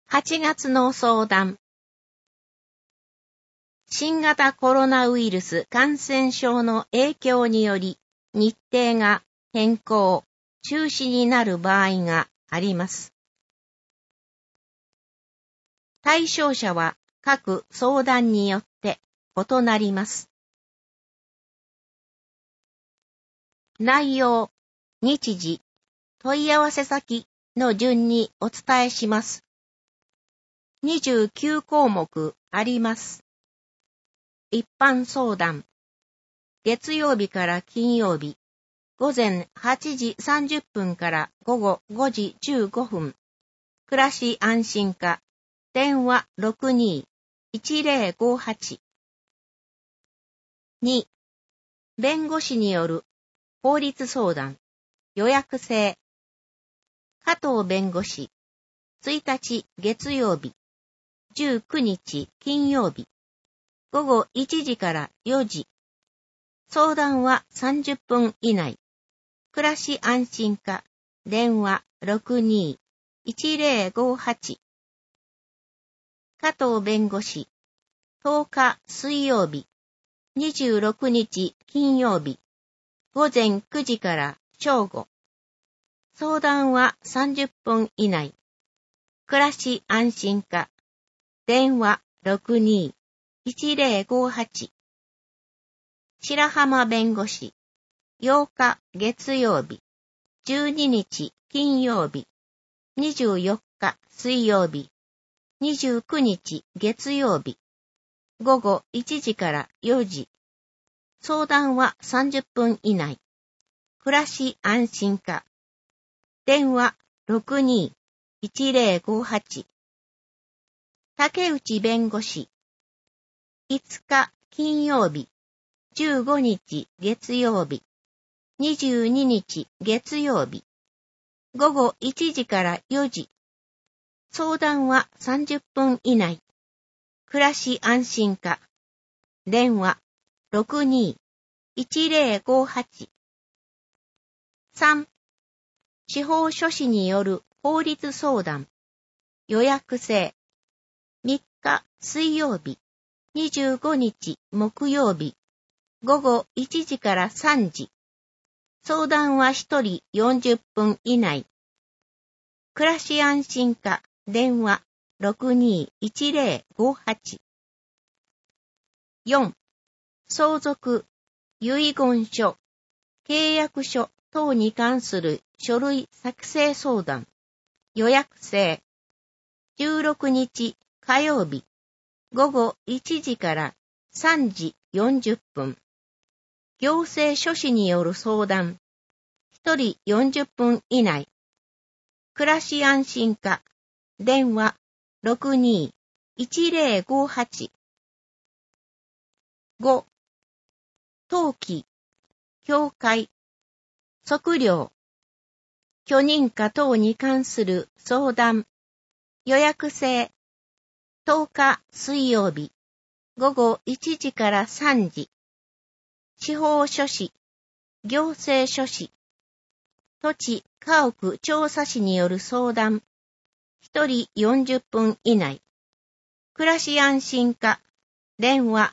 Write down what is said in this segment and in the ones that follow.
8月の相談。新型コロナウイルス感染症の影響により日程が変更、中止になる場合があります。対象者は各相談によって異なります。内容、日時、問い合わせ先の順にお伝えします。29項目あります。一般相談。月曜日から金曜日、午前8時30分から午後5時15分。暮らし安心課、電話 62-1058。2. 弁護士による法律相談、予約制。加藤弁護士、1日月曜日、19日金曜日、午後1時から4時。相談は30分以内。暮らし安心課、電話 62-1058。加藤弁護士、10日水曜日、26日金曜日、午前9時から正午。相談は30分以内。暮らし安心課、電話 62-1058。白浜弁護士、8日月曜日、12日金曜日、24日水曜日、29日月曜日、午後1時から4時。相談は30分以内。暮らし安心課、電話 62-1058。竹内弁護士、5日金曜日、15日月曜日、22日月曜日、午後1時から4時。相談は30分以内。暮らし安心課、電話 62-1058。3. 司法書士による法律相談、予約制。3日水曜日、25日木曜日、午後1時から3時。相談は1人40分以内。暮らし安心課、電話 62-1058。4. 相続、遺言書、契約書等に関する書類作成相談、予約制。16日火曜日、午後1時から3時40分。行政書士による相談、1人40分以内。暮らし安心課、電話 62-1058。5. 登記、教会、測量、許認可等に関する相談、予約制。10日水曜日、午後1時から3時。司法書士、行政書士、土地家屋調査士による相談、1人40分以内。暮らし安心課、電話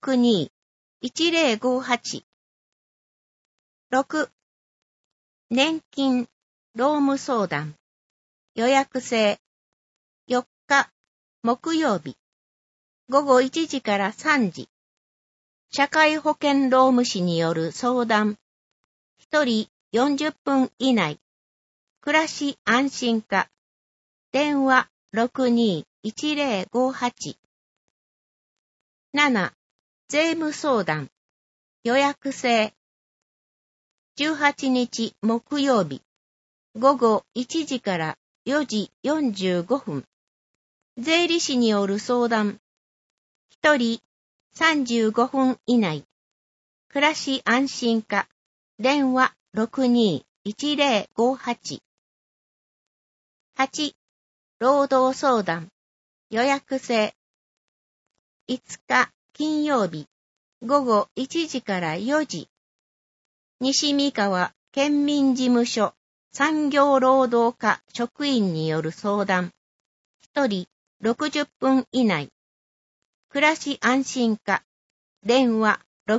62-1058。6. 年金、労務相談、予約制。4日木曜日、午後1時から3時。社会保険労務士による相談、1人40分以内。暮らし安心課、電話 62-1058。7. 税務相談、予約制。18日木曜日、午後1時から4時45分。税理士による相談、1人35分以内。暮らし安心課、電話 62-1058。8. 労働相談、予約制。5日金曜日、午後1時から4時。西三河県民事務所産業労働課職員による相談、 1人60分以内。暮らし安心課。電話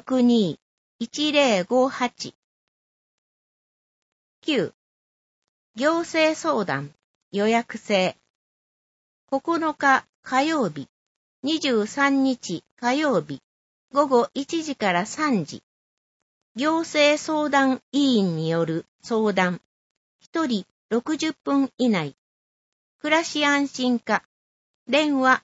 62-1058。9. 行政相談予約制。9日火曜日、23日火曜日、午後1時から3時。行政相談委員による相談。1人60分以内。暮らし安心課。電話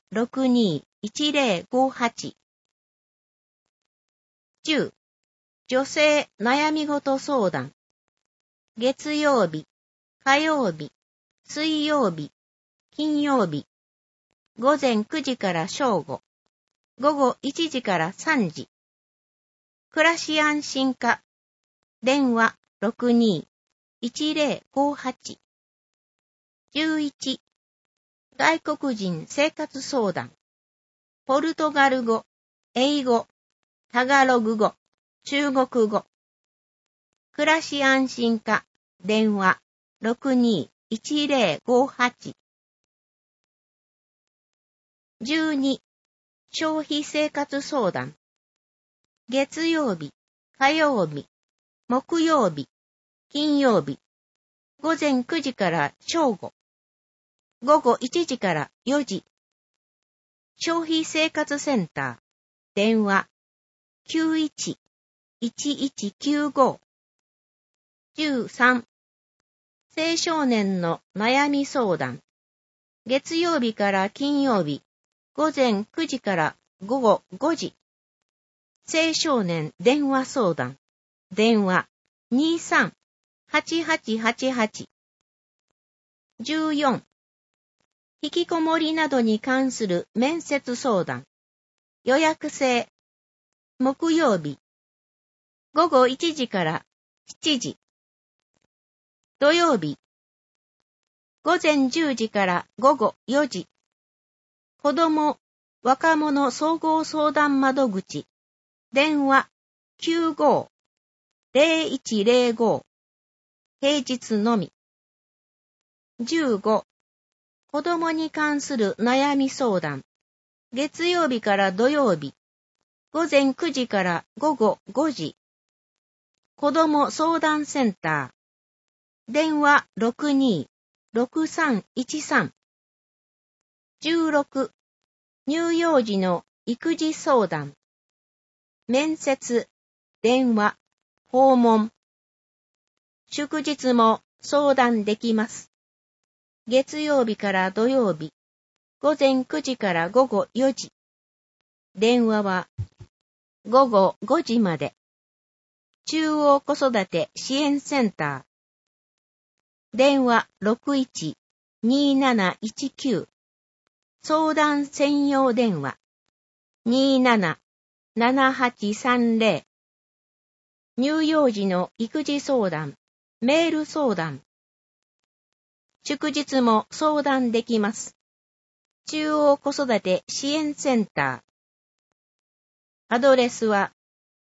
62-1058。10. 女性悩み事相談。月曜日、火曜日、水曜日、金曜日。午前9時から正午。午後1時から3時。暮らし安心課。電話62-1058。11. 外国人生活相談。ポルトガル語、英語、タガログ語、中国語。暮らし安心課。電話62-1058。12. 消費生活相談。月曜日、火曜日、木曜日、金曜日。午前9時から正午。午後1時から4時。消費生活センター。電話91-1195。13. 青少年の悩み相談。月曜日から金曜日。午前9時から午後5時。青少年電話相談。電話23-8888。14. 引きこもりなどに関する面接相談。予約制。木曜日。午後1時から7時。土曜日。午前10時から午後4時。子ども、若者総合相談窓口。電話95-0105。平日のみ。15. 子どもに関する悩み相談。月曜日から土曜日。午前9時から午後5時。子ども相談センター。電話62-6313。16. 乳幼児の育児相談。面接、電話、訪問。祝日も相談できます。月曜日から土曜日。午前9時から午後4時。電話は午後5時まで。中央子育て支援センター。電話61-2719。相談専用電話。27-7830。乳幼児の育児相談。メール相談。祝日も相談できます。中央子育て支援センター。アドレスは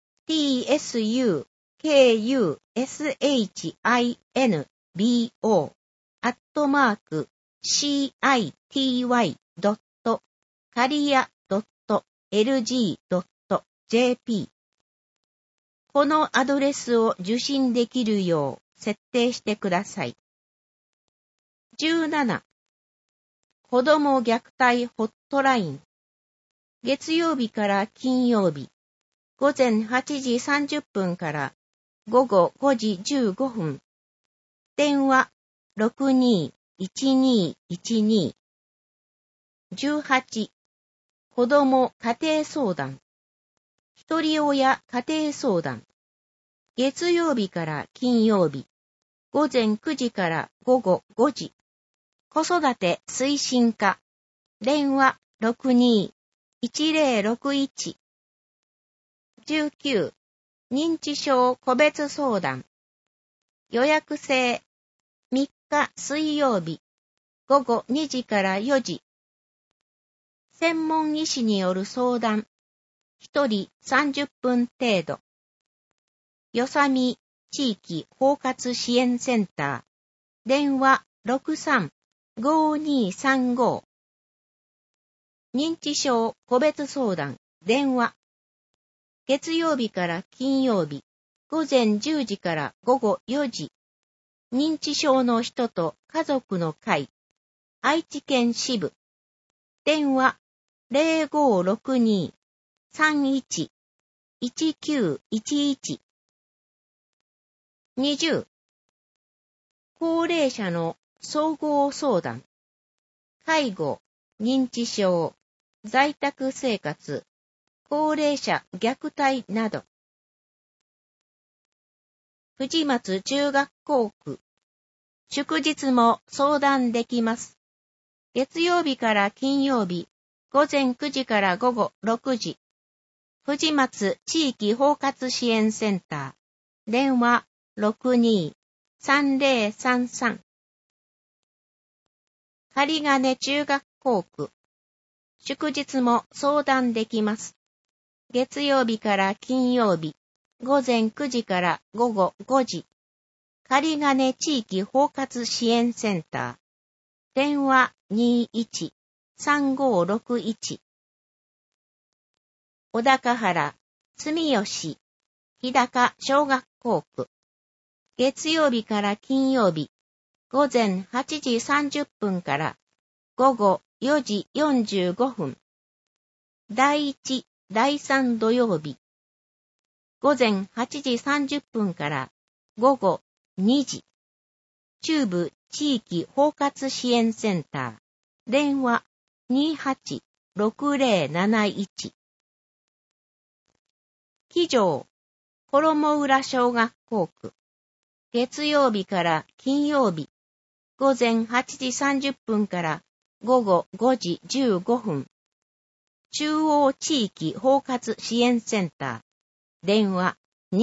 tsukubo@city.career.lg.jp。 このアドレスを受信できるよう設定してください。17. 子ども虐待ホットライン。月曜日から金曜日。午前8時30分から午後5時15分。電話62-1212。18. 子ども家庭相談。ひとり親家庭相談。月曜日から金曜日。午前9時から午後5時。子育て推進課。電話62-1061。19. 認知症個別相談。予約制。3日水曜日。午後2時から4時。専門医師による相談。1人30分程度。よさみ地域包括支援センター。電話63-5235。 認知症個別相談、電話。月曜日から金曜日、午前10時から午後4時。認知症の人と家族の会、愛知県支部。電話 0562-31-1911。20。高齢者の総合相談。介護、認知症、在宅生活、高齢者虐待など。藤松中学校区。祝日も相談できます。月曜日から金曜日、午前9時から午後6時。藤松地域包括支援センター。電話62-3033。針金中学校区。祝日も相談できます。月曜日から金曜日、午前9時から午後5時。針金地域包括支援センター。電話21-3561。小高原、住吉、日高小学校区。月曜日から金曜日、午前8時30分から午後4時45分。第1、第3土曜日。午前8時30分から午後2時。中部地域包括支援センター。電話28-6071。木城、衣浦小学校区。月曜日から金曜日。午前8時30分から午後5時15分。中央地域包括支援センター。電話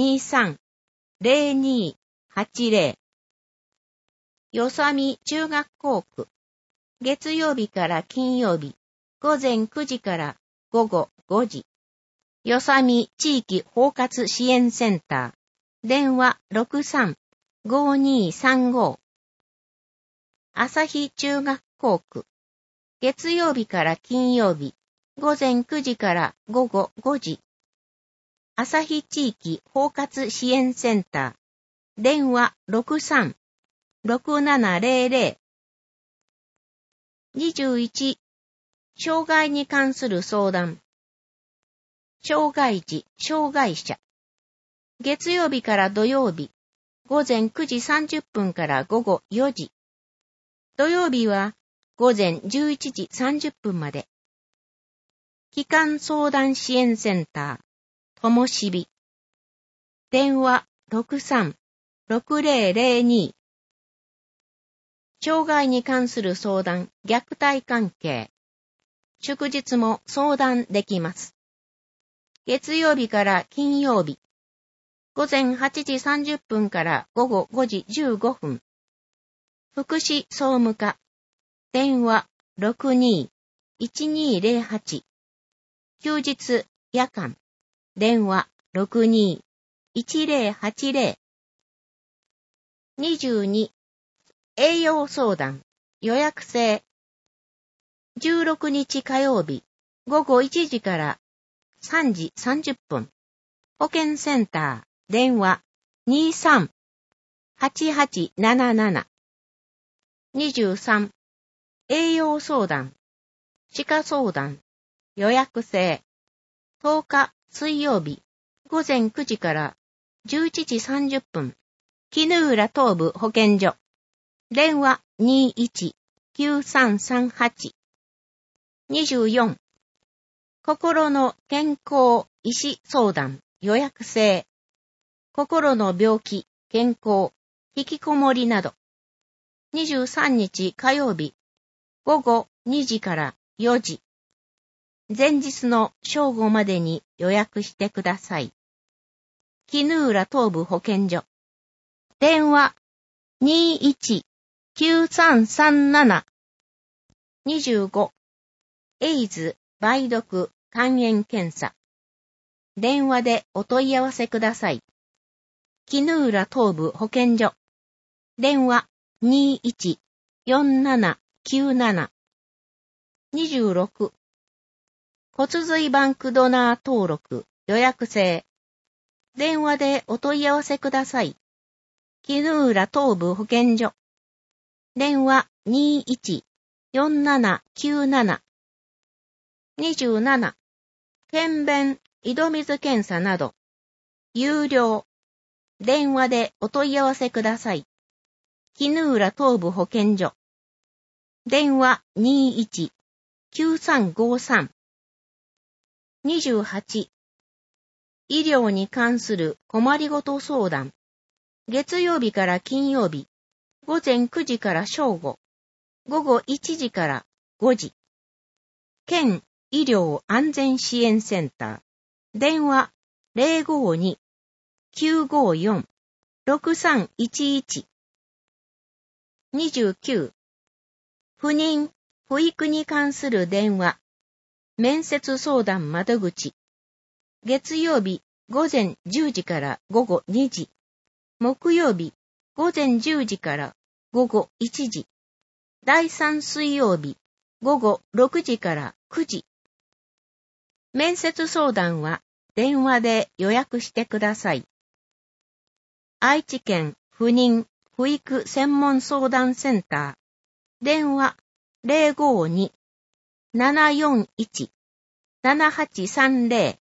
23-0280。よさみ中学校区。月曜日から金曜日。午前9時から午後5時。よさみ地域包括支援センター。電話63-5235。朝日中学校区。月曜日から金曜日。午前9時から午後5時。朝日地域包括支援センター。電話63-6700。21。障害に関する相談。障害児、障害者。月曜日から土曜日。午前9時30分から午後4時。土曜日は午前11時30分まで。帰還相談支援センター、ともしび。電話63-6002。障害に関する相談、虐待関係。祝日も相談できます。月曜日から金曜日。午前8時30分から午後5時15分。福祉総務課。電話62-1208。休日、夜間。電話62-1080。22。栄養相談。予約制。16日火曜日。午後1時から3時30分。保健センター。電話23-8877。23。栄養相談。歯科相談。予約制。10日水曜日。午前9時から11時30分。絹浦東部保健所。電話21-9338。24。心の健康医師相談。予約制。心の病気、健康、引きこもりなど。23日火曜日。午後2時から4時。前日の正午までに予約してください。絹浦東部保健所。電話21-9337。25。エイズ、梅毒、肝炎検査。電話でお問い合わせください。絹浦東部保健所。電話21-4797。26。 骨髄バンクドナー登録予約制。電話でお問い合わせください。絹浦東部保健所。電話21-4797。27。検便、井戸水検査など。有料。電話でお問い合わせください。絹浦東部保健所。電話21-9353。28。医療に関する困りごと相談。月曜日から金曜日、午前9時から正午、午後1時から5時。県医療安全支援センター。電話052-954-6311。29。不妊、不育に関する電話。面接相談窓口。月曜日午前10時から午後2時。木曜日午前10時から午後1時。第3水曜日午後6時から9時。面接相談は電話で予約してください。愛知県不妊・不育専門相談センター。電話052-741-7830